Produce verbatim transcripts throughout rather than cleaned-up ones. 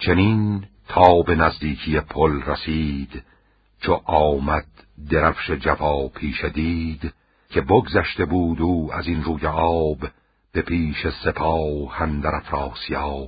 چنین تا به نزدیکی پل رسید، چو آمد درفش جفا پیش دید، که بگذشته بود او از این روی آب، به پیش سپاه اندر افراسیاب.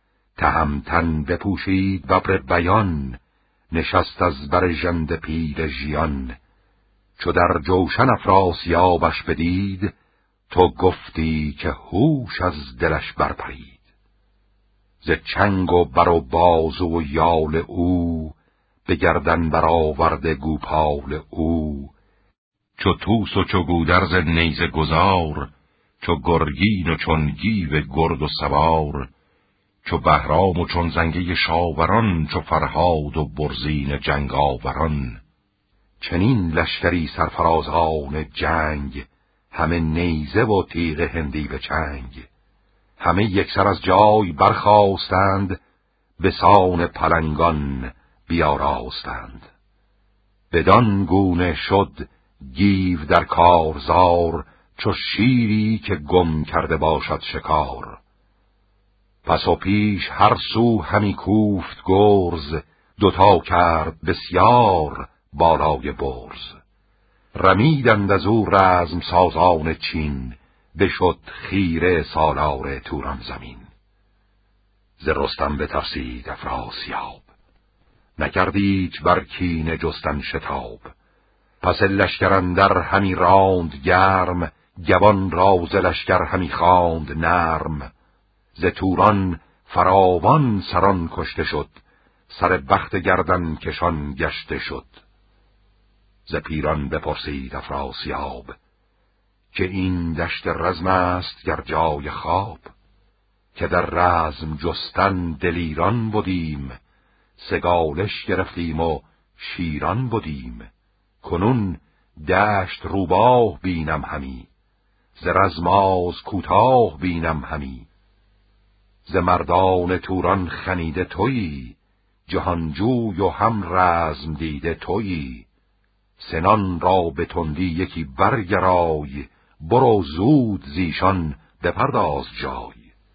تهمتن بپوشید ببر بیان، نشست از بر ژنده پیر ژیان. چو در جوشن افراسیابش بدید، تو گفتی که هوش از دلش برپرید. ز چنگ و بر و بازو و یال او، به گردن برآورده گوپال او. چو توس و چو گودرز نیزه گذار، چو گرگین و چون گیو گرد و سوار. چو بهرام و چون زنگه شاوران، چو فرهاد و برزین جنگاوران. چنین لشکری سرفرازان جنگ، همه نیزه و تیغ هندی به چنگ. همه یکسر از جای برخاستند، به سان پلنگان بیاراستند. بدان گونه شد گیو در کارزار، چو شیری که گم کرده باشد شکار. پس و پیش هر سو همی کوفت گرز، دوتا کرد بسیار بالای برز. رمیدند از او رزم سازان چین، بشد خیره سالار توران زمین. ز رستم بترسید افراسیاب، نکردیچ بر کینه جستن شتاب. پس لشکر اندر همی راند گرم، گوان را ز لشکر همی خواند نرم. ز توران فراوان سران کشته شد، سر بخت گردن کشان گشته شد. ز پیران بپرسید افراسیاب، که این دشت رزم است گر جای خواب. که در رزم جستن دلیران بودیم، سگالش گرفتیم و شیران بودیم. کنون دشت روباه بینم همی، ز رزماز کوتاه بینم همی. ز مردان توران خنیده تویی، جهانجوی و هم رزم دیده تویی. سنان را به تندی یکی برگرای، برو زود زیشان بپرداز جای.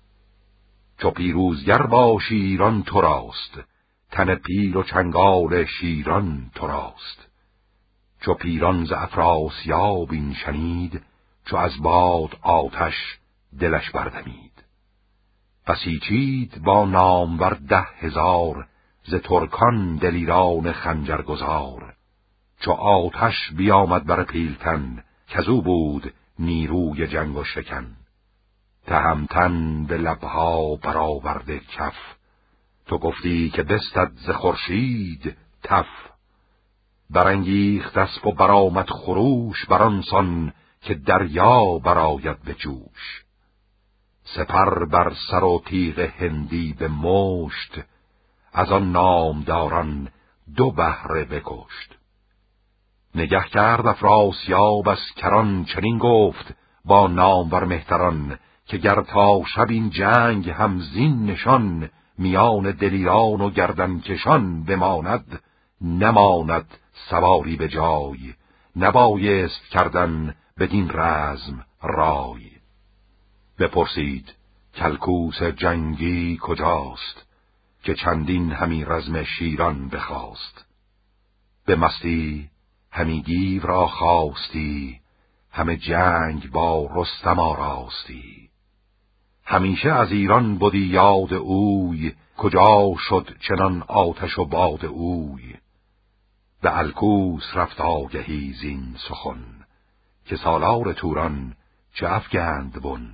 چو پیروزگر باشی ایران تو راست، تن پیل و چنگال شیران تو راست. چو پیران ز افراسیاب این شنید، چو از باد آتش دلش بردمید. بسیچید با نامور ده هزار، ز ترکان دلیران خنجرگزار. چو آتش بیامد بر پیلتن، کزو بود نیروی جنگ و شکن. تهمتن به لبها برآورده کف، تو گفتی که بستد ز خورشید تف. برانگیخت اسپ و برآمد خروش، برانسان که دریا برآید به جوش. سپر بر سر و تیغ هندی به مشت، از آن نامداران دو بهره بکشت. نگه کرد افراسیاب از کران، چنین گفت با نامور مهتران. که گر تا شب این جنگ همزین نشان، میان دلیران و گردنکشان بماند. نماند سواری به جای، نبایست کردن بدین رزم رای. بپرسید کلکوس جنگی کجاست، که چندین همی رزم شیران بخواست. به مستی همی گیو را خواستی، همه جنگ با رستم آراستی. همیشه از ایران بودی یاد اوی، کجا شد چنان آتش و باد اوی. به الکوس رفت آگهی زین سخن، که سالار توران چه افگند بن.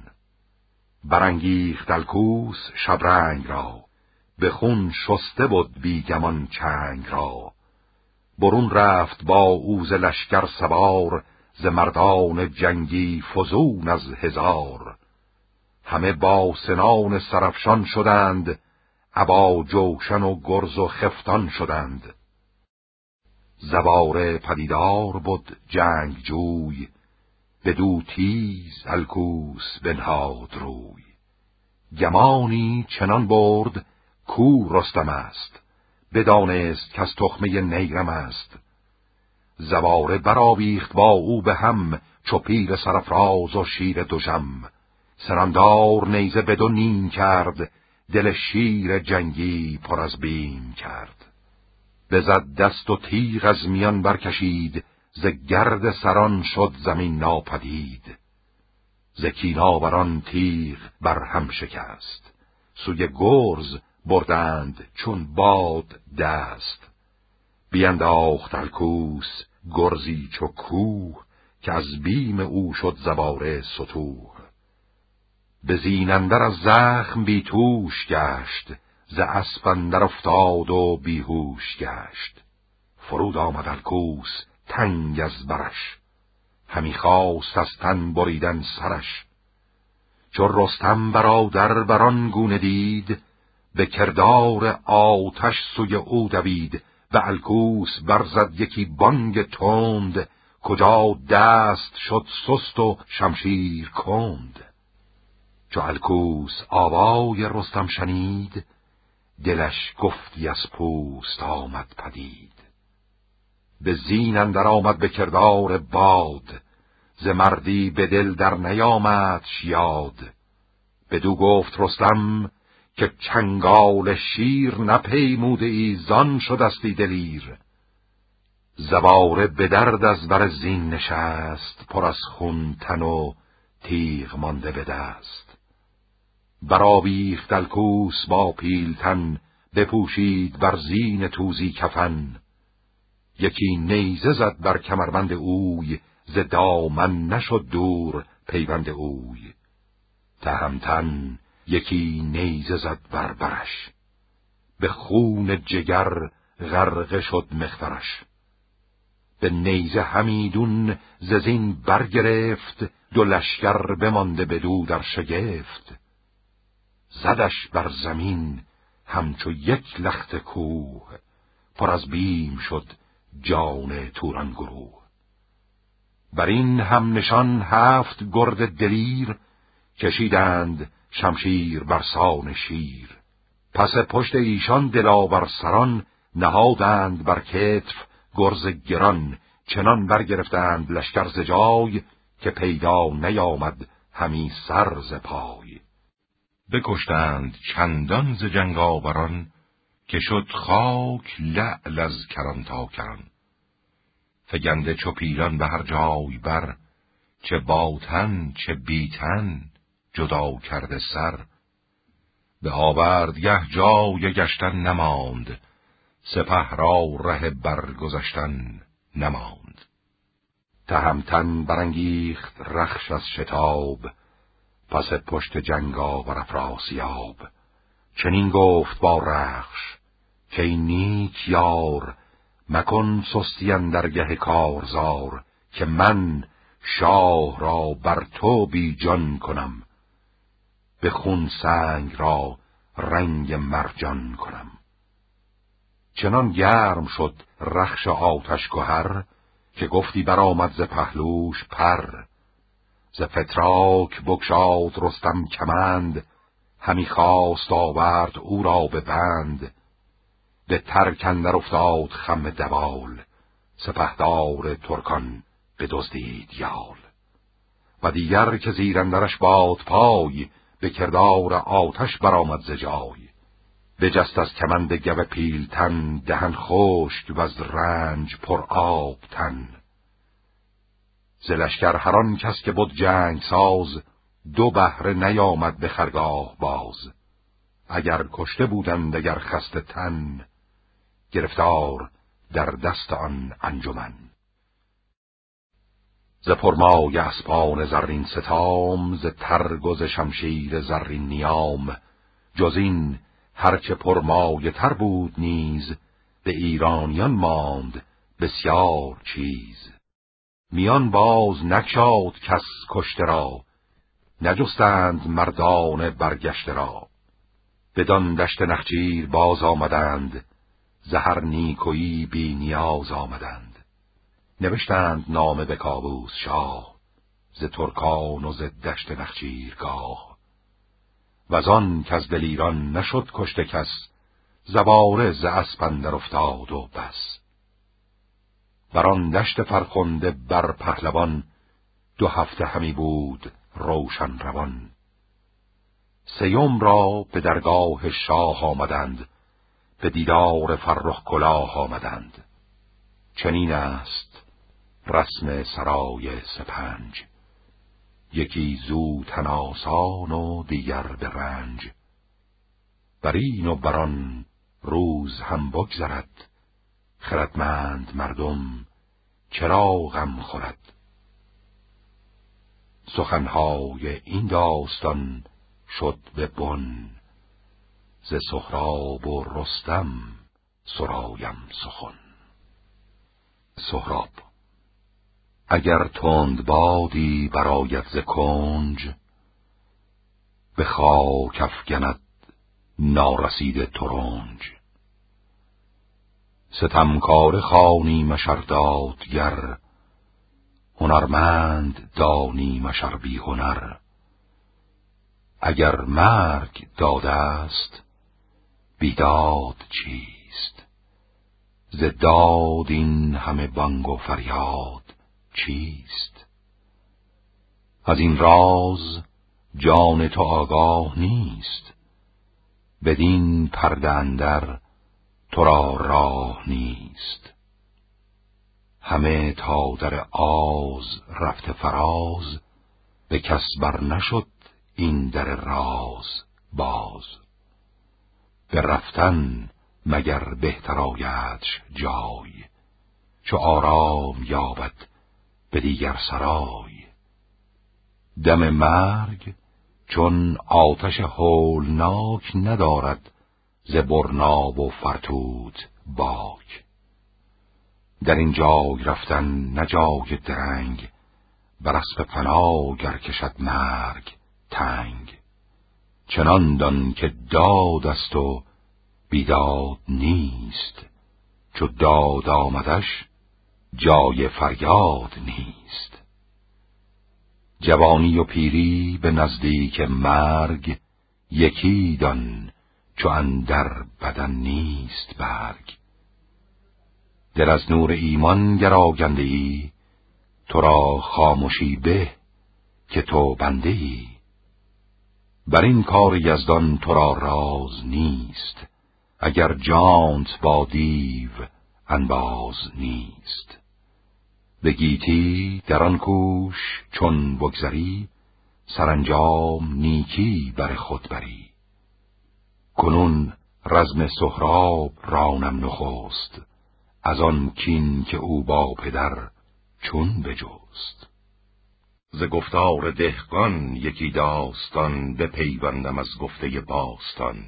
برانگیخت الکوس شبرنگ را، به خون شسته بود بیگمان چنگ را. برون رفت با اوز لشکر سوار، ز مردان جنگی فزون از هزار. همه با سنان سرافشان شدند، ابا جوشن و گرز و خفتان شدند. زواره پدیدار بود جنگ جوی، بدو تیز الکوس بنهاد روی. گمانی چنان برد کو رستم است، بدانست که از تخمه نیرم است. زواره برآویخت با او به هم، چو پیل سرافراز و شیر دژم. سناندار نیزه بدو نیم کرد، دل شیر جنگی پر از بیم کرد. بزد دست و تیغ از میان برکشید، ز گرد سران شد زمین ناپدید. ز کیناوران تیغ بر هم شکست، سوی گرز بردند چون باد دست. بینداخت الکوس گرزی چو کوه، که از بیم او شد زباره ستوه. به زین اندر از زخم بی توش گشت، ز اسپ اندر افتاد و بیهوش گشت. فرود آمد الکوس تنگ از برش، همی خواست از تن بریدن سرش. چو رستم برادر بران گونه دید، به کردار آتش سوی او دوید. به الکوس برزد یکی بانگ تند، کجا دست شد سست و شمشیر کند. چو الکوس آوای رستم شنید، دلش گفتی از پوست آمد پدید. به زین اندر آمد به کردار باد، ز مردی به دل در نیامدش یاد. بدو گفت رستم که چنگال شیر، نپیموده ای زان شدستی دلیر. زباره به درد از بر زین نشست، پر از خون تن و تیغ مانده به دست. برآویخت الکوس با پیلتن، بپوشید بر زین توزی کفن. یکی نیزه زد بر کمربند اوی، ز دامن نشد دور پیوند اوی. تهمتن یکی نیزه زد بر برش، به خون جگر غرقه شد مغفرش. به نیزه همیدون ز زین برگرفت، دو لشکر بمانده بدو در شگفت. زدش بر زمین همچو یک لخت کوه، پر از بیم شد جان توران گروه. بر این هم نشان هفت گرد دلیر، کشیدند شمشیر برسان شیر. پس پشت ایشان دلاور سران، نهادند بر کتف گرز گران. چنان برگرفتند لشکر ز جای، که پیدا نیامد همی سر ز پای. بکشتند چندان ز جنگاوران، که شد خاک لعل از کران تا کران. فگنده چو پیلان به هر جای بر، چه باطن چه بیتن جدا کرده سر. به آوردگه جای گشتن نماند، سپه را ره برگذشتن نماند. تهمتن برانگیخت رخش از شتاب، پس پشت جنگاور افراسیاب. چنین گفت با رخش که ای نیک یار، مکن سستی اندرگه کارزار. که من شاه را بر تو بی جان کنم، به خون سنگ را رنگ مرجان کنم. چنان گرم شد رخش آتش گهر، که گفتی برآمد ز پهلوش پر. ز فتراک بگشاد رستم کمند، همی خواست آورد او را به بند. به ترک اندر افتاد خم دوال، سپهدار ترکان بدزدید یال. و دیگر که زیر اندرش باد پای، به کردار آتش برآمد ز جای. بجست از کمند گو پیلتن، دهن خشک و از رنج پر آب تن. ز لشکر هر آن کس که بود جنگ ساز، دو بهره نیامد به خرگاه باز. اگر کشته بودند اگر خسته تن، گرفتار در دست آن انجمن. ز پرمای اسپان زرین ستام، ز ترگ و ز شمشیر زرین نیام. جز این هرچه پرمایه تر بود نیز، به ایرانیان ماند بسیار چیز. میان باز نگشاد کس کشته را، نجستند مردان برگشته را. بدان دشت نخچیر باز آمدند، ز هر نیکویی بی نیاز آمدند. نوشتند نامه به کاووس شاه، ز ترکان و ز دشت نخچیرگاه. وزان که از دلیران نشد کشته کس، زباره ز اسپ اندر افتاد و بس. بران دشت فرخنده بر پهلوان، دو هفته همی بود روشن روان. سیوم را به درگاه شاه آمدند، به دیدار فرخ کلاه آمدند. چنین است رسم سرای سپنج، یکی زو تن آسان و دیگر به رنج. بر این و بران روز هم بگذرد، خردمند مردم چرا غم خورد. سخنهای این داستان شد به بن، ز سهراب و رستم سرایم سخن. سهراب: اگر تند بادی برآید ز کنج، به خاک افگند نارسیده ترنج. ستمکاره خوانی مشر دادگر، هنرمند دانی مشر بی هنر. اگر مرگ داده است بیداد چیست، ز داد این همه بانگ و فریاد چیست؟ از این راز جان تو آگاه نیست، بدین پرده اندر تو را راه نیست. همه تا در آز رفته فراز، به کس بر نشد این در راز باز. به رفتن مگر بهتر آیدش جای، چو آرام یابد به دیگر سرای. دم مرگ چون آتش هولناک ندارد، ز برناب و فرتوت باک. در این جای رفتن نه جای درنگ، بر اسب فنا گر کشد مرگ تنگ. چنان دان که داد است و بیداد نیست، چو داد آمدش جای فریاد نیست. جوانی و پیری به نزدیک مرگ، یکی دان چو اندر بدن نیست برگ. دل از نور ایمان گر آگنده ای، تو را خاموشی به که تو بنده ای. بر این کار یزدان تو را راز نیست، اگر جانت با دیو انباز نیست. به گیتی در آن کوش چون بگذری، سرانجام نیکی بر خود بری. کنون رزم سهراب رانم نخست، از آن کین که او با پدر چون بجست. ز گفتار دهقان یکی داستان، بپیوندم از گفته باستان.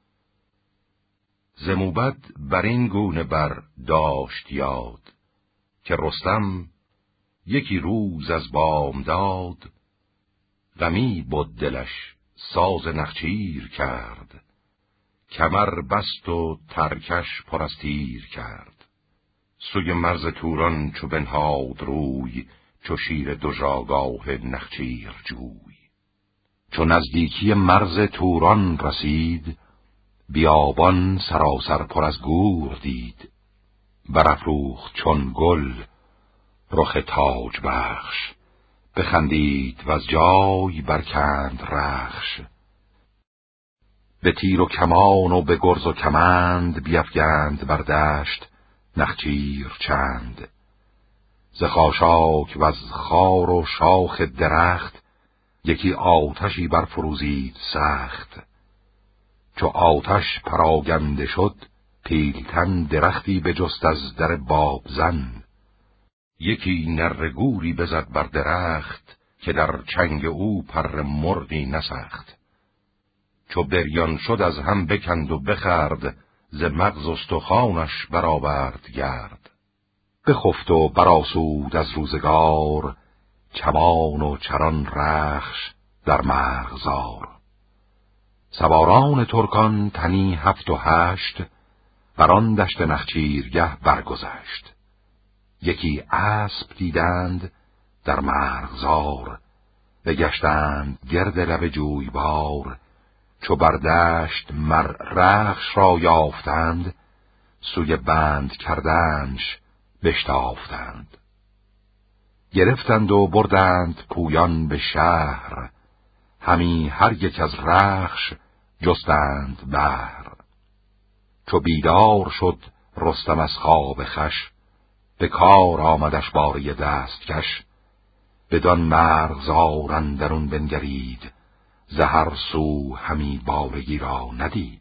ز موبد بر این گونه بر داشت یاد، که رستم یکی روز از بامداد. غمی بد دلش ساز نخچیر کرد، کمر بست و ترکش پر از تیر کرد. سوی مرز توران چو بنهاد روی، چو شیر دژآگاه نخچیر جوی. چو نزدیکی مرز توران رسید، بیابان سراسر پر از گور دید. برافروخت چون گل رخ تاج بخش، بخندید و از جای برکند رخش. به تیر و کمان و به گرز و کمند، بیفگند بر دشت نخچیر چند. ز خاشاک و از خار و شاخ درخت، یکی آتشی برفروزید سخت. چو آتش پراگنده شد پیلتن، درختی بجست از در بابزن. یکی نره گوری بزد بر درخت، که در چنگ او پر مرغی نسخت. چو بریان شد از هم بکند و بخورد، ز مغز استخوانش برآورد گرد. بخفت و برآسود از روزگار، کمان و چران رخش در مرغزار. سواران ترکان تنی هفت و هشت، بر آن دشت نخچیرگه برگذشت. یکی اسب دیدند در مرغزار، بگشتند گرد لب جویبار. چو بر دشت مر رخش را یافتند، سوی بند کردنش بشتافتند. گرفتند و بردند پویان به شهر، همی هر یک از رخش جستند بهر. چو بیدار شد رستم از خواب خش، به کار آمدش باره دستکش. بدان مرغزار اندرون بنگرید، ز هر سو همی بارگی را ندید.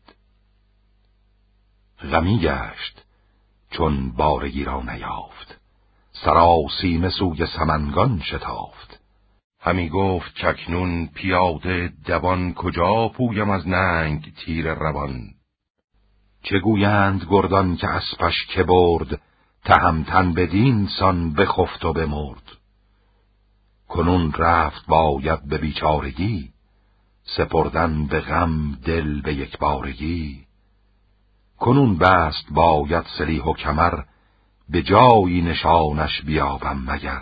غمی گشت چون بارگی را نیافت، سراسیمه سوی سمنگان شتافت. همی گفت چکنون پیاده دوان، کجا پویم از ننگ تیر روان. چه گویند گردان که اسپش که برد، تهمتن بدین سان بخفت و بمرد. کنون رفت باید به بیچارگی، سپردن به غم دل به یک بارگی. کنون بست باید سلیح و کمر، به جایی نشانش بیابم مگر.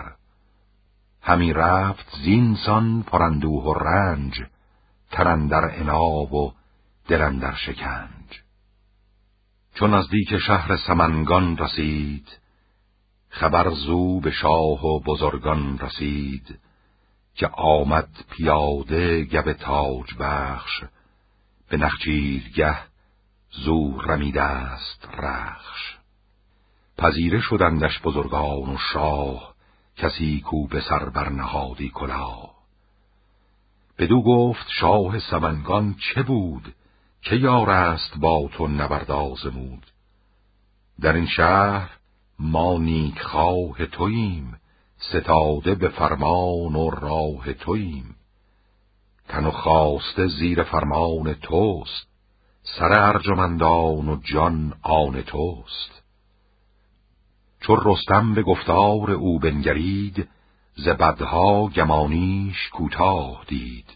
همی رفت زینسان پراندوه و رنج، تن اندر عناب و دل اندر شکنج. چون نزدیک شهر سمنگان رسید، خبر زو به شاه و بزرگان رسید. که آمد پیاده گو تاج بخش، به نخچیرگه زو رمیده است رخش. پذیره شدندش بزرگان و شاه، کسی کو به سر برنهادی کلاه. بدو گفت شاه سمنگان چه بود، که یار است با تو نبرد آزمود. در این شهر ما نیک خواه توییم، ستاده به فرمان و راه توییم. تن و خواسته زیر فرمان توست، سر ارجمندان و جان آن توست. چون رستم به گفتار او بنگرید، ز بدها گمانیش کوتاه دید.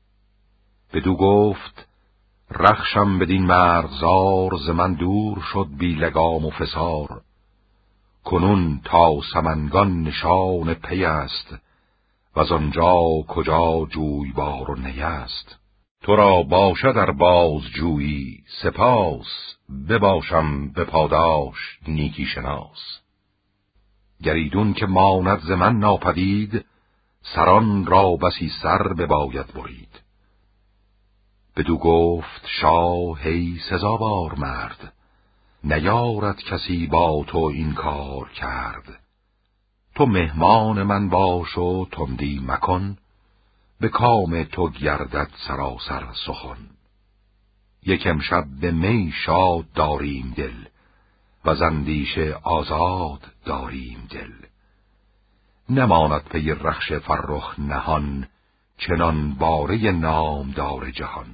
بدو گفت رخشم بدین مرغزار، ز من دور شد بی لگام و فسار. کنون تا سمنگان نشان پی است، و آنجا کجا جویبار و نیست. تو را باشد در باز جویی سپاس، بباشم به پاداش نیکی شناس. گریدون که ماند ز من ناپدید، سران را بسی سر بباید برید. بدو گفت شاه ای سزاوار مرد، نیارد کسی با تو این کار کرد. تو مهمان من باش و تندی مکن، به کام تو گردد سراسر سخن. یک امشب به می شاد داریم دل، و ز اندیشه آزاد داریم دل. نماند پی رخش فرخ نهان، چنان باره نامدار جهان.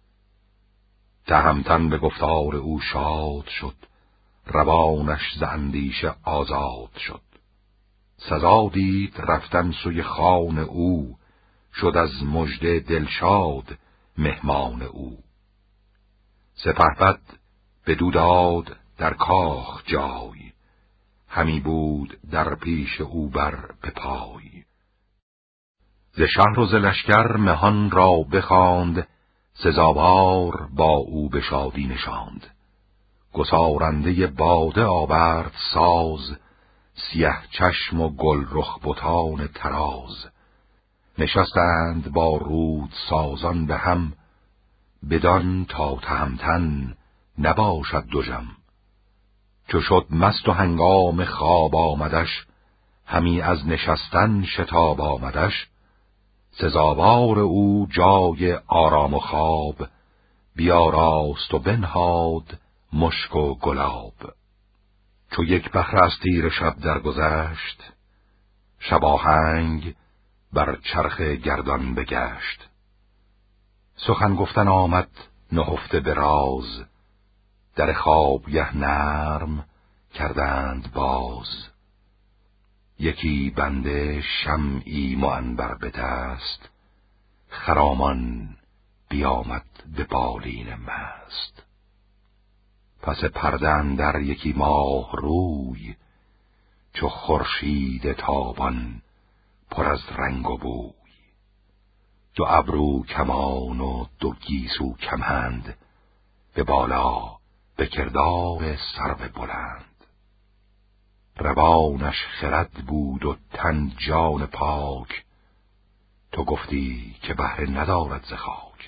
تهمتن به گفتار او شاد شد، روانش ز اندیشه آزاد شد. سزا دید رفتن سوی خان او، شد از مژده دلشاد مهمان او. سپهبد بدو داد در کاخ جای، همی بود در پیش او بر به پای. ز شهر و ز لشکر مهان را بخواند، سزاوار با او به شادی نشاند. گسارنده باده آورد ساز، سیه چشم و گل رخ بتان تراز. نشستند با رود سازان به هم، بدان تا تهمتن نباشد دژم. چو شد مست و هنگام خواب آمدش، همی از نشستن شتاب آمدش. سزاوار او جای آرام و خواب، بیاراست و بنهاد مشک و گلاب. چو یک بهره از تیر شب درگذشت، شباهنگ بر چرخ گردان بگشت. سخن گفتن آمد نهفته به راز، در خوابگه نرم کردند باز. یکی بنده شمعی معنبر به دست، خرامان بیامد به بالین مست. پس پرده اندر یکی ماه روی، چو خورشید تابان پر از رنگ و بوی. دو ابرو کمان و دو گیسو کمند، به بالا به کردار سرو بلند. روانش خرد بود و تن جان پاک، تو گفتی که بهره ندارد ز خاک.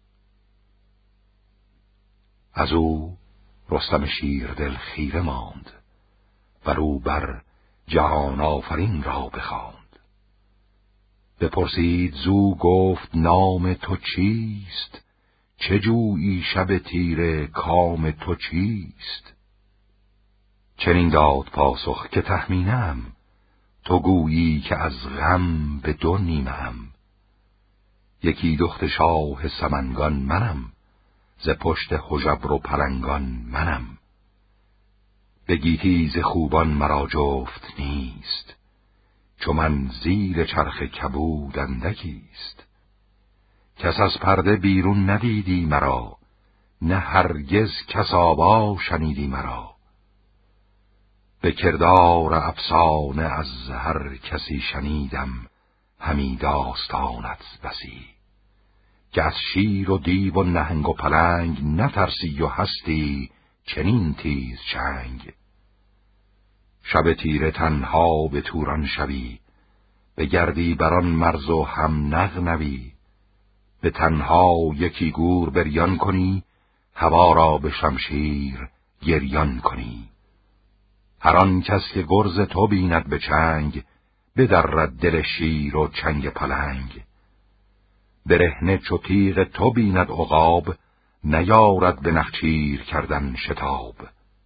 از او رستم شیردل خیره ماند، بر او بر جهان آفرین را بخواند. بپرسید زو گفت نام تو چیست؟ چه جویی شب تیره کام تو چیست؟ چنین داد پاسخ که تخمینم، تو گویی که از غم به دو نیمم. یکی دخت شاه سمنگان منم، ز پشت هژبر و پلنگان منم. به گیتی ز خوبان مرا جفت نیست، چو من زیر چرخ کبود اندکیست. کس از پرده بیرون ندیدی مرا، نه هرگز کس آوا شنیدی مرا. به کردار افسانه از هر کسی شنیدم، همی داستانت بسی. که از شیر و دیو و نهنگ و پلنگ، نترسی و هستی چنین تیز چنگ. شب تیره تنها به توران شوی، بگردی بران مرز و هم نغنوی. به تنها یکی گور بریان کنی، هوا را به شمشیر گریان کنی. هر آن کس که گرز تو بیند به چنگ، بدرد دل شیر و چنگ پلنگ. برهنه چو تیغ تو بیند عقاب، نیارد به نخچیر کردن شتاب.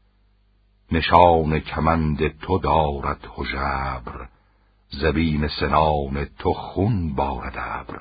نشان کمند تو دارد هژبر، زبیم سنان تو خون بارد ابر.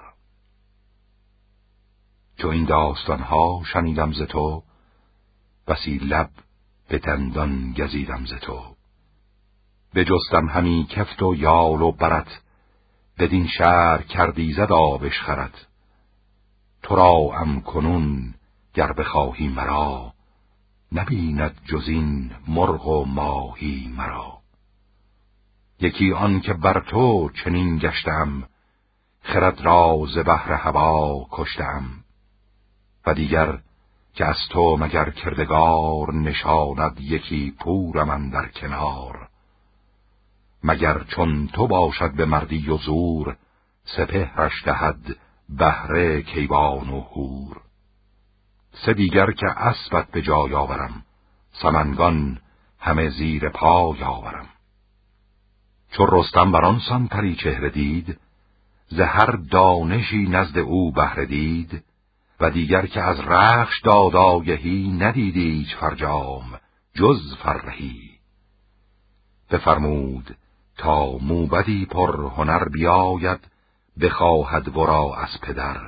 چو این داستانها شنیدم ز تو، بسی لب به دندان گزیدم ز تو. بجستم همی کفت و یال و برت، بدین شهر کردی زد آبش خرت. تو را ام کنون گر بخواهی مرا، نبیند جز این مرغ و ماهی مرا. یکی آن که بر تو چنین گشتم، خرد را ز بحر هوا کشتم. و دیگر که از تو مگر کردگار، نشاند یکی پورم اندر کنار. مگر چون تو باشد به مردی و زور، سپهرش دهد بهره کیوان و هور. سه دیگر که اسبت به جای آورم، سمنگان همه زیر پای آورم. چو رستم بران سان پری چهره دید، ز هر دانشی نزد او بهره دید. و دیگر که از رخش داد آگهی، ندید ایچ فرجام جز فرهی. بفرمود تا موبدی پر هنر بیاید، بخواهد ورا از پدر.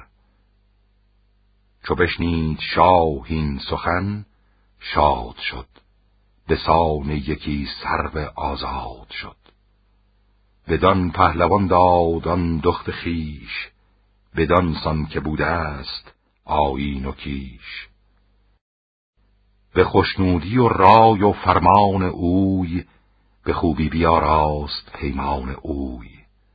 چو بشنید شاه این سخن شاد شد، به سان یکی سرو آزاد شد. بدان پهلوان داد آن دخت خیش، بدان سان که بوده است آیین و کیش. به خشنودی و رای و فرمان اوی، به خوبی بیاراست پیمان اوی.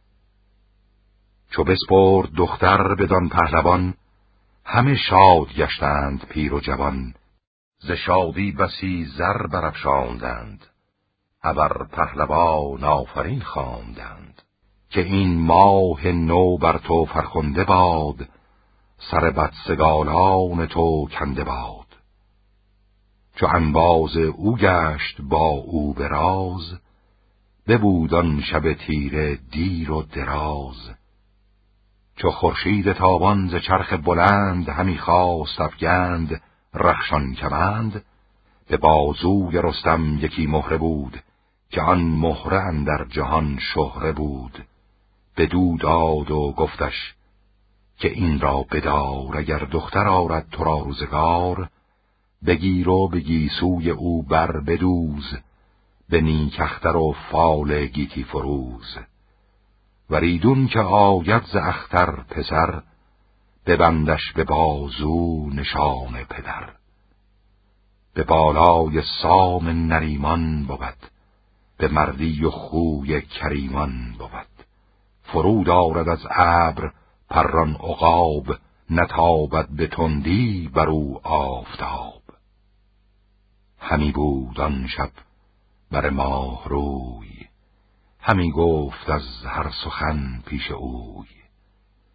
چو بسپرد دختر بدان پهلوان، همه شاد گشتند پیر و جوان. ز شادی بسی زر برافشاندند، ابر پهلوان آفرین خواندند. که این ماه نو بر تو فرخنده باد، سر بدسگالان تو کنده باد. چو انباز او گشت با او براز، ببود آن شب تیره دیر و دراز. چو خورشید تابان ز چرخ بلند، همی خواست افگند رخشان کمند. به بازوی رستم یکی مهره بود، که آن مهره اندر جهان شهره بود. بدو داد و گفتش که این را بدار، اگر دختر آرد تو را روزگار. بگیر و به گیسوی او بر بدوز، به نیک اختر و فال گیتی فروز. وریدون که آید ز اختر پسر، ببندش به بازو نشان پدر. به بالای سام نریمان بود، به مردی و خوی کریمان بود. فرود آرد از ابر پران عقاب، نتابد به تندی بر او آفتاب. همی بود آن شب بر ماه روی، همی گفت از هر سخن پیش اوی.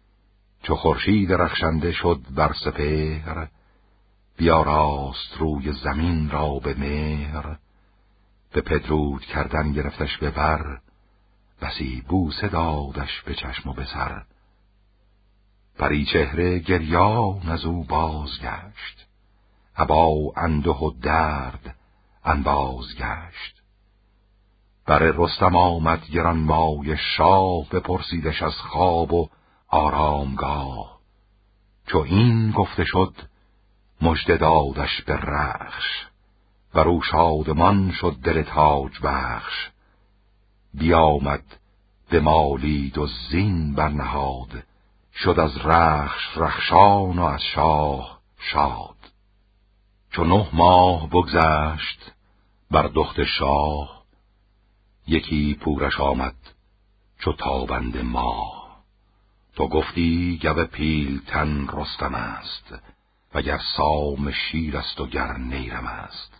چو خورشید رخشنده شد بر سپهر، بیاراست روی زمین را به مهر. به پدرود کردن گرفتش به بر، بسی بوسه دادش به چشم و به سر. پری چهره گریان از او بازگشت، ابا انده و درد انباز گشت. بر رستم آمد گرانمایه شاه، بپرسیدش از خواب و آرامگاه. چو این گفته شد مژده دادش به رخش، ورو شادمان شد دل تاج بخش. بیامد به مالید و زین برنهاد، شد از رخش رخشان و از شاه شاد. چو نه ماه بگذشت بر دخت شاه، یکی پورش آمد چو تابند ماه. تو گفتی گو پیلتن رستم است، وگر سام شیر است و گر نیرم است.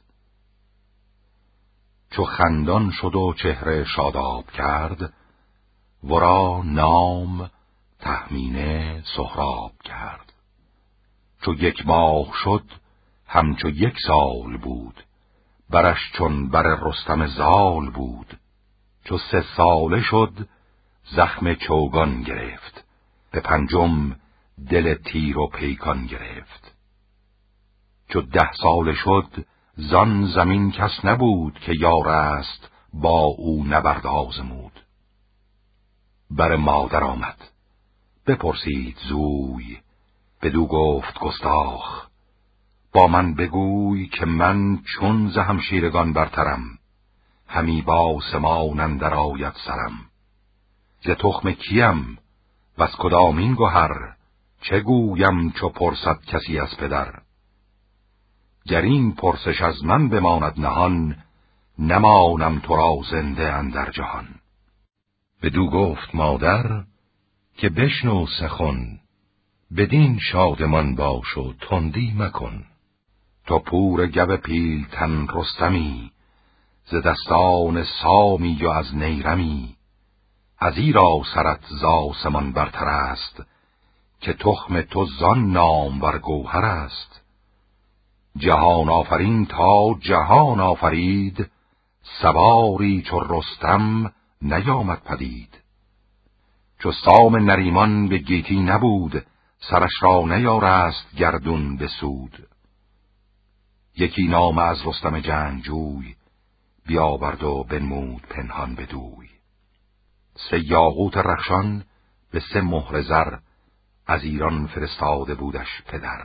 چو خندان شد و چهره شاداب کرد، ورا نام تهمینه سهراب کرد. چو یک ماه شد همچو یک سال بود، برش چون بر رستم زال بود. چو سه ساله شد زخم چوگان گرفت، به پنجم دل تیر و پیکان گرفت. چو ده ساله شد زان زمین کس نبود، که یار است با او نبرد آزمود. بر مادر آمد بپرسید زوی، بدو گفت گستاخ با من بگوی، که من چون ز همشیرگان برترم، همی با سمان اندر آید سرم. ز تخم کیم و از کدامین گهر، چه گویم چو پرسد کسی از پدر. گر این پرسش از من بماند نهان، نمانم تو را زنده اندر جهان. بدو گفت مادر که بشنو سخن، بدین شادمان باش و تندی مکن. تو پور گو پیلتن رستمی، ز دستان سامی و از نیرمی. از ایرا سرت ز آسمان برتر است، که تخم تو زان نامور گوهر است. جهان آفرین تا جهان آفرید، سواری چو رستم نیامد پدید. چو سام نریمان به گیتی نبود، سرش را نیارست گردون بسود. یکی نامه از رستم جنگجوی، بیاورد و بنمود پنهان بدوی. سه یاقوت رخشان به سه مهر زر، از ایران فرستاده بودش پدر.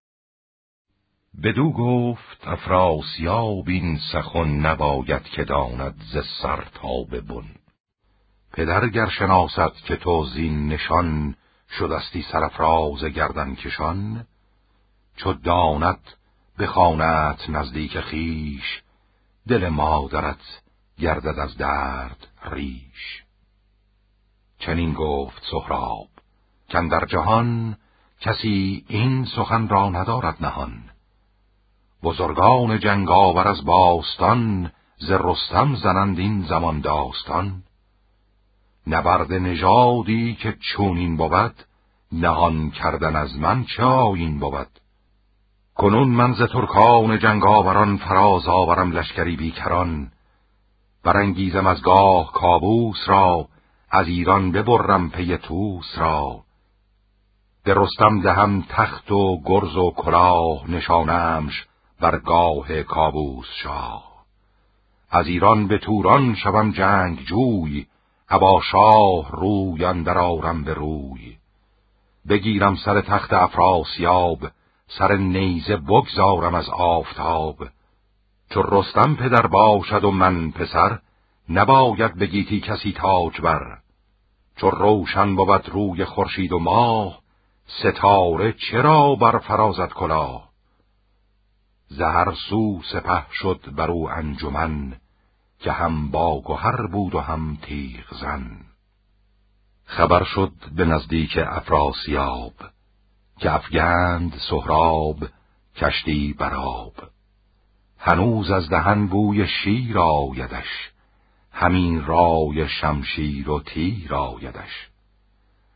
بدو گفت افراسیاب این سخن، نباید که داند ز سر تا به بن. پدر گر شناسد که تو زین نشان، شدستی سرافراز گردن کشان. چو داند بخواند نزدیک خیش، دل مادرت گردد از درد ریش. چنین گفت سهراب کاندر جهان، کسی این سخن را ندارد نهان. بزرگان جنگاور از باستان، ز رستم زنند این زمان داستان. نبرد نژادی که چونین بود، نهان کردن از من چه آیین بود. کنون من ز ترکان جنگاوران، فراز آورم لشکری بیکران. برانگیزم از گاه کاووس را، از ایران ببرم پی طوس را. به رستم دهم تخت و گرز و کلاه، نشانمش بر گاه کاووس شاه. از ایران به توران شوم جنگ جوی، ابا شاه روی اندر آرم به روی. بگیرم سر تخت افراسیاب، سر نیزه بگذارم از آفتاب. چو رستم پدر باشد و من پسر، نباید بگیتی کسی تاج بر. چو روشن بود روی خورشید و ماه، ستاره چرا بر فرازد کلاه. ز هر سو سپه شد بر او انجمن، که هم با گهر بود و هم تیغ زن. خبر شد به نزدیک افراسیاب، که افگند سهراب کشتی براب. هنوز از دهن بوی شیر آیدش، همین رای شمشیر و تیر آیدش.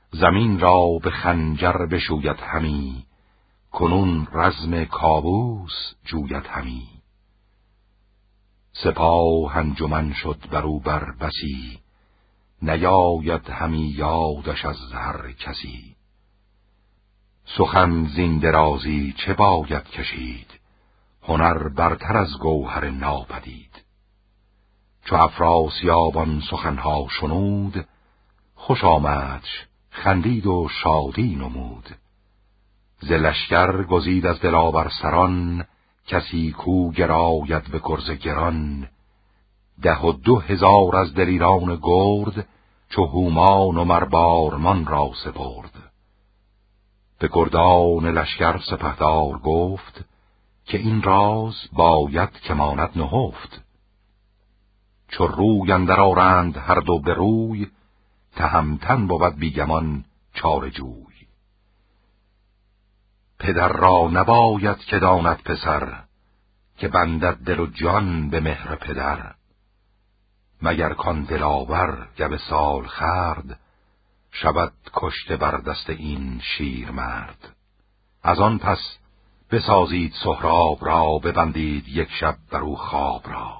زمین را به خنجر بشوید همی، کنون رزم کاووس جوید همی. سپاه انجمن شد برو بر بسی، نیاید همی یادش از هر کسی. سخن زین درازی چه باید کشید، هنر برتر از گوهر ناپدید. چو افراسیاب آن سخنها شنود، خوش آمدش خندید و شادی نمود. ز لشکر گزید از دلاور سران، کسی کو گراید به گرز گران. ده و دو هزار از دلیران گرد، چو هومان و مربارمان را سپرد. به گردان لشکر سپهدار گفت، که این راز باید که ماند نهفت. چو روی اندر آرند هر دو به روی، تهمتن بود بیگمان چاره جوی. پدر را نباید که داند پسر، که بندد دل و جان به مهر پدر. مگر کان دلاور گو سال خرد، شود کشته بر دست این شیر مرد. از آن پس بسازید سهراب را، ببندید یک شب برو خواب را.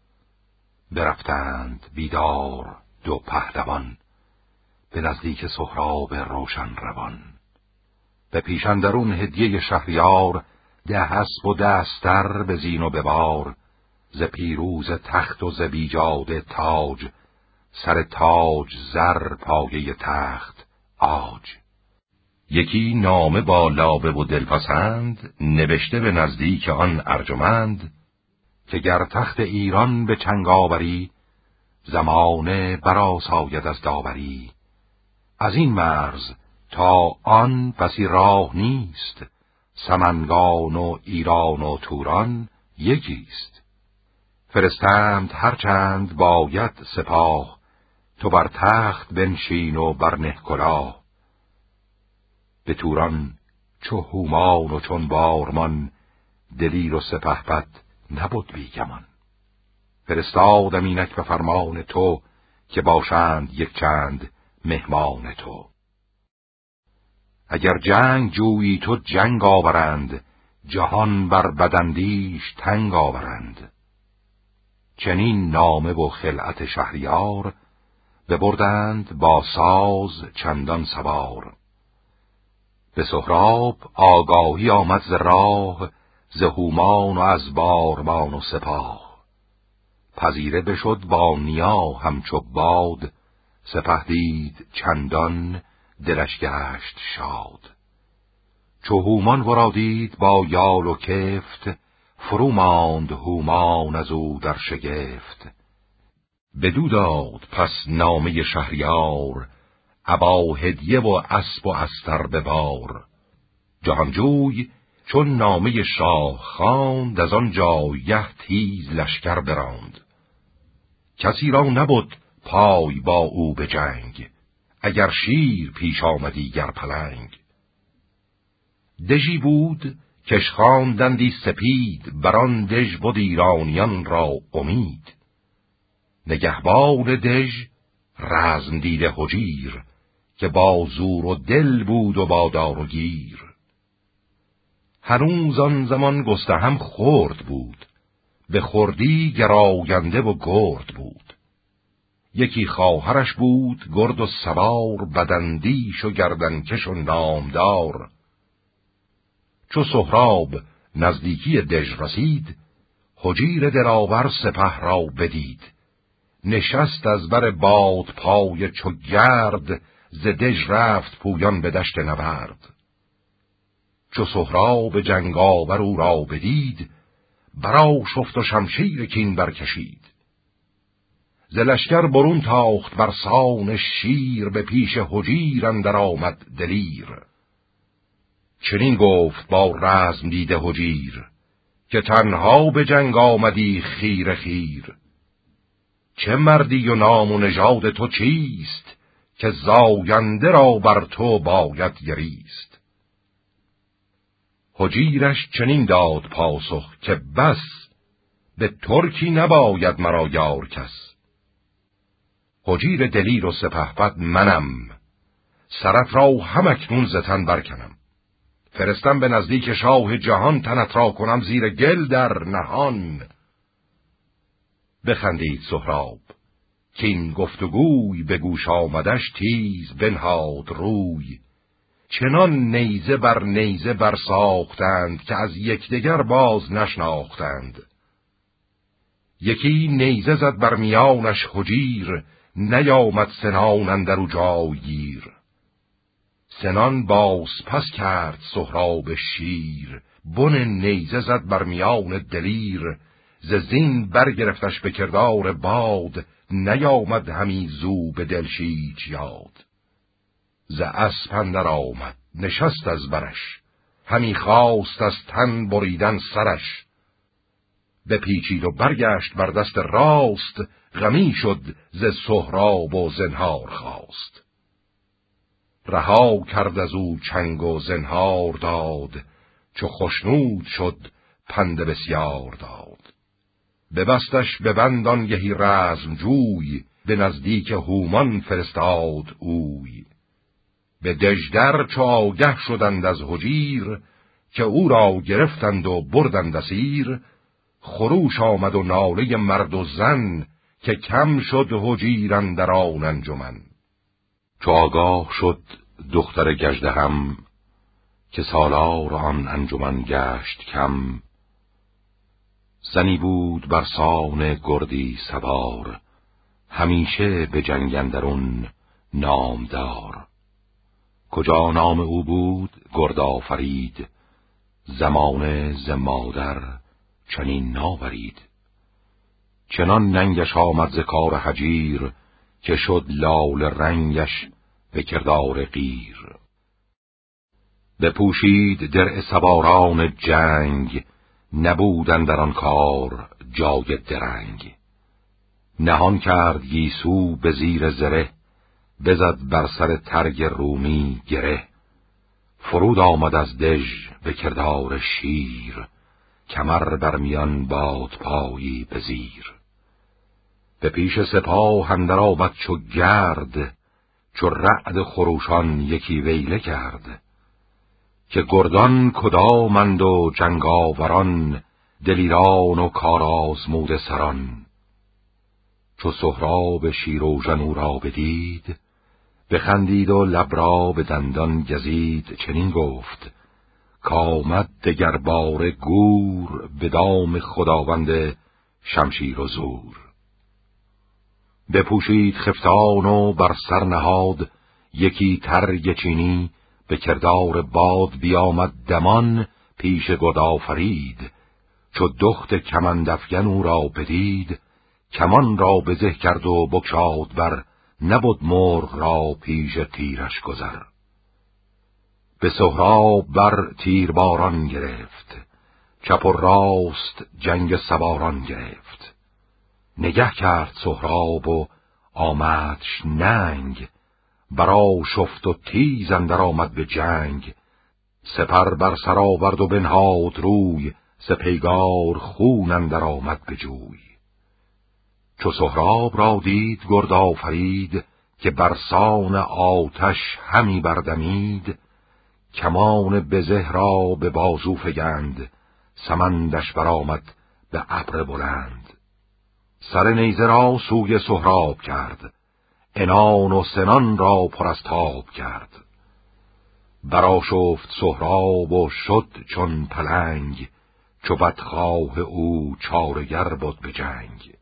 برفتند بیدار دو پهلوان، به نزدیک سهراب روشن روان. به پیش اندرون هدیه شهریار، ده اسب و ده استر به زین و به بار. ز پیروز تخت و ز بیجاده تاج، سر تاج زر پایه تخت عاج. یکی نامه با لابه و دلپسند، نوشته به نزدیک آن ارجمند. که گر تخت ایران به چنگ آوری، زمانه برآساید از داوری. از این مرز تا آن بسی راه نیست، سمنگان و ایران و توران یکیست. فرستند هرچند باید سپاه، تو بر تخت بنشین و برنه کلاه. به توران چو هومان و چون بارمان، دلیر و سپهبد نبود بیگمان. فرستادم اینک به فرمان تو، که باشند یک چند مهمان تو. اگر جنگ جویی تو جنگ آورند، جهان بر بداندیش تنگ آورند. چنین نامه و خلعت شهریار، ببردند با ساز چندان سوار. به سهراب آگاهی آمد ز راه، ز هومان و از بارمان و سپاه. پذیره بشد با نیا همچو باد، سپه دید چندان دلش گشت شاد. چو هومان ورا دید با یال و کفت، فرو ماند هومان از او در شگفت. بدو داد پس نامه شهریار، ابا هدیه و اسب و استر به بار. جهانجوی چون نامه شاه خواند، از آن جایه تیز لشکر براند. کسی را نبود پای با او به جنگ، اگر شیر پیش آمدی گر پلنگ. دژی بود کش خواندندی سپید، بران دژ بود ایرانیان را امید. نگهبان دژ رزم دیده هجیر، که با زور و دل بود و با دار و گیر. هنوز آن زمان گستهم خرد بود، به خردی گراینده و گرد بود. یکی خواهرش بود گرد و سوار، بداندیش و گردنکش و نامدار. چو سهراب نزدیکی دژ رسید، هجیر دلاور سپه را بدید. نشست از بر باد پای چو گرد، ز دژ رفت پویان به دشت نبرد. چو سهراب جنگاور او را بدید، برآشفت و شمشیر کین برکشید. ز لشکر برون تاخت بر سان شیر، به پیش هجیر اندر آمد دلیر. چنین گفت با رزم دیده هجیر، که تنها به جنگ آمدی خیر خیر. چه مردی و نام و نژاد تو چیست، که زاینده را بر تو باید گریست. هجیرش چنین داد پاسخ که بس، به ترکی نباید مرا یار کس. هجیر دلیر و سپهبد منم، سرت را هم اکنون ز تن برکنم. فرستم به نزدیک شاه جهان، تنت را کنم زیر گل در نهان. بخندید سهراب که این گفتگوی به گوش آمدش، تیز بنهاد روی. چنان نیزه بر نیزه بر ساختند، که از یکدیگر باز نشناختند. یکی نیزه زد بر میانش هجیر، نیامد سنان اندرو جایگیر. سنان باز پس کرد سهراب شیر، بن نیزه زد بر میان دلیر. ز زین برگرفتش به کردار باد، نیامد همی زو به دلشیج یاد. ز اسپ اندر آمد نشست از برش، همی خواست از تن بریدن سرش. بپیچید و برگشت بر دست راست، غمی شد ز سهراب و زنهار خواست. رها کرد از او چنگ و زنهار داد، چو خشنود شد پند بسیار داد. ببستش به بند آنگهی رزم جوی، به نزدیک هومان فرستاد اوی. به دژدر چو آگه شدند از هجیر، که او را گرفتند و بردند اسیر. خروش آمد و ناله مرد و زن، که کم شد هجیر اندر آن انجمن. چو آگاه شد دختر گژدهم، که سالار آن انجمن گشت کم. زنی بود برسان گردی سوار، همیشه به جنگ اندرون نامدار. کجا نام او بود گردآفرید، زمانه ز مادر چنین ناورید. چنان ننگش آمد ز کار هجیر، که شد لال رنگش به کردار قیر. بپوشید درع سواران جنگ، نبودن در آن کار جای درنگ. نهان کرد گیسو به زیر زره، بزد بر سر ترگ رومی گره. فرود آمد از دژ به کردار شیر، کمر بر میان بادپایی به زیر. به پیش سپاه اندر آمد چو گرد، چو رعد خروشان یکی ویله کرد. که گردان کدامند و جنگاوران، دلیران و کارآزموده سران. چو سهراب شیراوژن او را بدید، بخندید و لب را به دندان گزید. چنین گفت کآمد دگر باره گور، به دام خداوند شمشیر و زور. بپوشید خفتان و بر سر نهاد، یکی ترگ چینی به کردار باد. بیامد دمان پیش گردآفرید، چو دخت کمندافگن او را بدید. کمان را بزه کرد و بگشاد بر، نبد مرغ را پیش تیرش گذر. به سهراب بر تیرباران گرفت، چپ و راست جنگ سواران گرفت. نگه کرد سهراب و آمدش ننگ، برا شفت و تیز اندر آمد به جنگ. سپر بر سر آورد و بنهاد روی، ز پیگار خون اندر آمد به جوی. چو سهراب را دید گردآفرید، که برسان آتش همی بردمید. کمان بزه را به بازو فگند، سمندش برآمد به ابر بلند. سر نیزه را سوی سهراب کرد، عنان و سنان را پر از تاب کرد. برآشفت سهراب و شد چون پلنگ، چو بدخواه او چارگر بد به جنگ.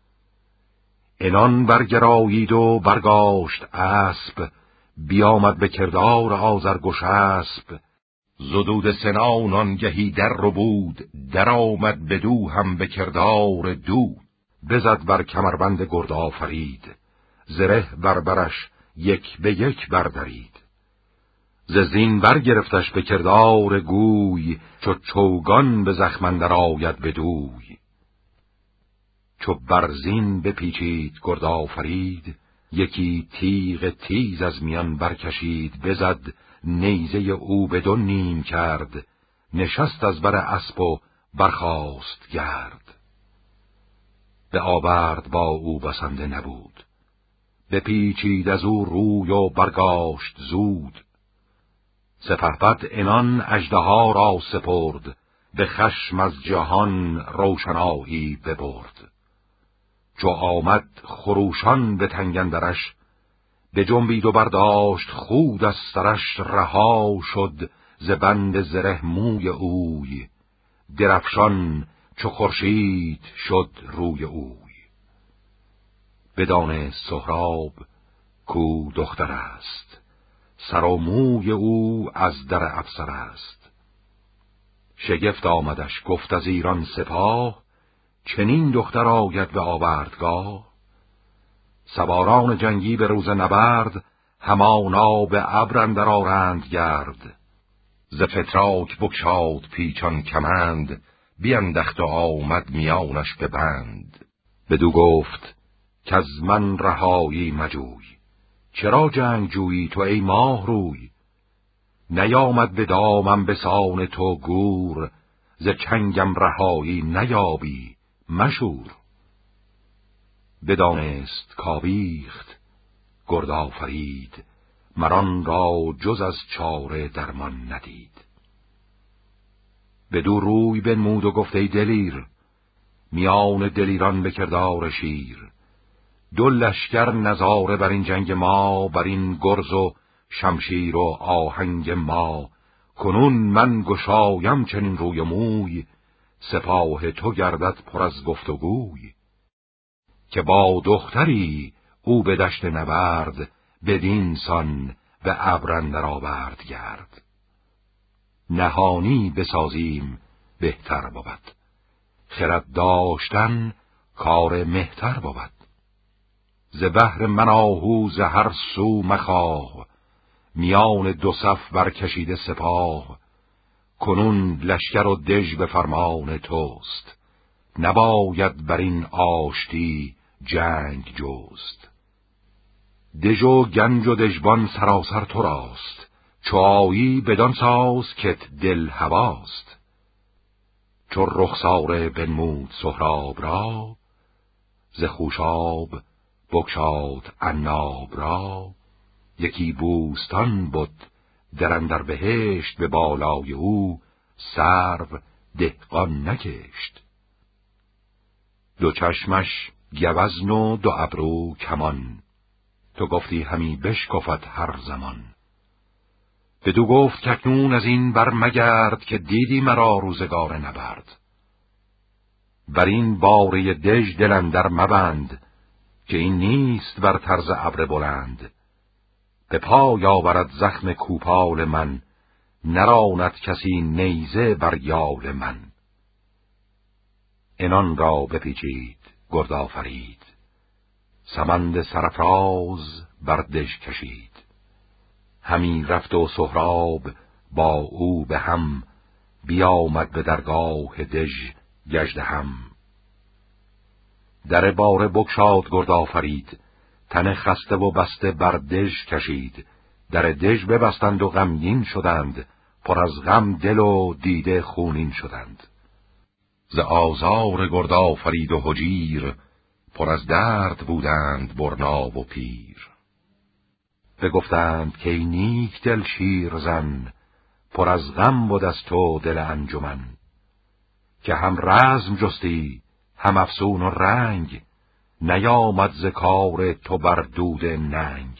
عنان برگرایید و برگاشت اسب، بیامد به کردار آذرگشسب. زدود سنان آنگهی در ربود، در آمد بدو هم به کردار دود. بزد بر کمربند گردآفرید، زره بر برش یک به یک بردرید. ز زین برگرفتش به کردار گوی، چو چوگان به زخم اندر آید بدوی. چو برزین بپیچید گردآفرید، یکی تیغ تیز از میان برکشید. بزد نیزه او به دو نیم کرد، نشست از بر اسپ و برخاست گرد. به آورد با او بسنده نبود، بپیچید از او روی و برگاشت زود. سپهبد عنان اژدها را سپرد، به خشم از جهان روشنایی ببرد. چو آمد خروشان به تنگ اندرش، به جنبید و برداشت خود از سرش. رها شد ز بند زره موی اوی، درفشان چو خورشید شد روی اوی. بدانست سهراب کو دختر است، سر و موی او از در افسر است. شگفت آمدش گفت از ایران سپاه، چنین دختر آید به آوردگاه. سواران جنگی به روز نبرد، همانا به ابر اندر آرند گرد. ز فتراک بگشاد پیچان کمند، بیندخت و آمد میانش به بند. بدو گفت کز من رهایی مجوی، چرا جنگ جویی تو ای ماه روی؟ نیامد به دامم به سان تو گور، ز چنگم رهایی نیابی مشور. بدانست کاویخت گرد آفرید، مران را جز از چاره درمان ندید. بدو روی بنمود و گفت ای دلیر، میان دلیران به کردار شیر. دو لشکر نظاره بر این جنگ ما، بر این گرز و شمشیر و آهنگ ما. کنون من گشایم چنین روی موی، سپاه تو گردد پر از گفت و گوی. که با دختری او به دشت نبرد، بدین سان به ابر اندر آورد گرد. نهانی بسازیم بهتر بود، خرد داشتن کار مهتر بود. ز بهر من آهو ز هر سو مخواه، میان دو صف برکشیده سپاه. کنون لشکر و دژ به فرمان توست، نباید بر این آشتی جنگ جست. دژ و گنج و دژبان سراسر تو راست، چو آیی بدان ساز کت دل هواست. چو رخساره بنمود سهراب را، ز خوشاب بگشاد عناب را. یکی بوستان بد در اندر بهشت، به بالای او سرو دهقان نکشت. دو چشمش گوزن و دو ابرو کمان، تو گفتی همی بشکفد هر زمان. بدو گفت کاکنون از این بر مگرد، که دیدی مرا روزگار نبرد. بر این باره دژ دل اندر مبند، که این نیست بر طرز ابر بلند. به پای آورد زخم کوپال من، نراند کسی نیزه بر یال من. عنان را بپیچید گرد آفرید، سمند سرفراز بر دژ کشید. همی رفت و سهراب با او به هم، بیامد به درگاه دژ گژدهم. در باره بگشاد گرد آفرید، تن خسته و بسته بر دژ کشید. در دژ ببستند و غمگین شدند، پر از غم دل و دیده خونین شدند. ز آزار گرد آفرید و هجیر، پر از درد بودند برنا و پیر. بگفتند که ای نیک دل شیر زن، پر از غم بود از تو دل انجمن. که هم رزم جستی هم افسون و رنگ، نیامد ز کار تو بر دود ننگ.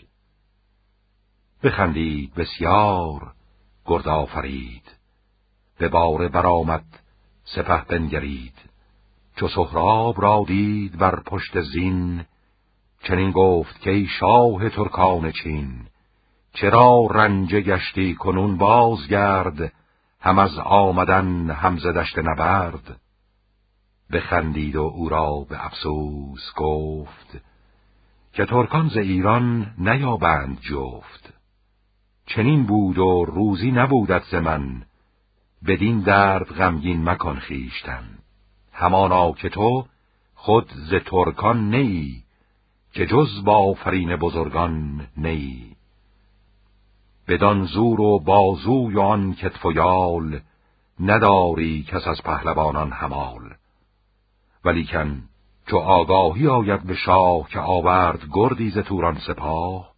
بخندید بسیار گرد آفرید، به باره برآمد سپه بنگرید. چو سهراب را دید بر پشت زین، چنین گفت که ای شاه ترکان چین. چرا رنجه گشتی کنون بازگرد، هم از آمدن هم ز دشت نبرد. بخندید و او را به افسوس گفت، که ترکان ز ایران نیابند جفت. چنین بود و روزی نبودت ز من، بدین درد غمگین مکن خویشتن. همانا که تو خود ز ترکان نیی، که جز با آفرین بزرگان نیی. بدان زور و بازوی و آن کتف و یال، نداری کس از پهلوانان همال. ولیکن چو آگاهی آید به شاه که آورد گردی ز توران سپاه،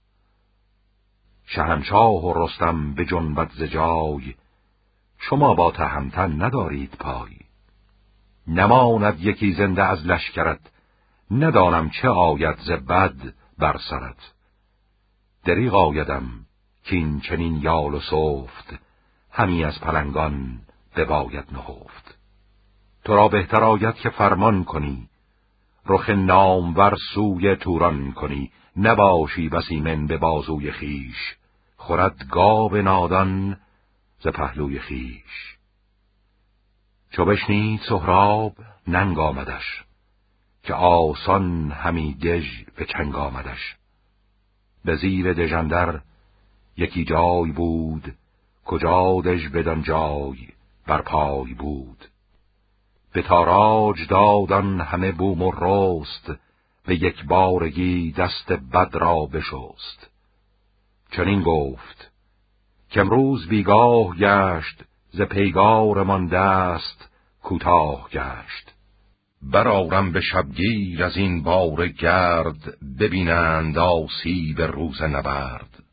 شهنشاه و رستم به جنبت ز جای، شما با تهمتن ندارید پای. نماند یکی زنده از لشکرت، ندانم چه آید ز بد بر سرت. دریغ آیدم که این چنین یال و سفت، همی از پلنگان بباید نهفت. تو را بهتر آید که فرمان کنی، رخ نامور سوی توران کنی. نباشی بسی من به بازوی خیش، خورد گاو نادان ز پهلوی خیش. چو بشنید سهراب ننگ آمدش، که آسان همی دژ به چنگ آمدش. به زیر دژ اندر یکی جای بود، کجا دژ بدان جای بر پای بود. به تاراج دادن همه بوم و رست، به یک بارگی دست بد را بشست. چنین گفت که امروز بیگاه گشت، ز پیگارمان دست کوتاه گشت. برآرم به شبگیر از این باره گرد، ببینند آسیب روز نبرد.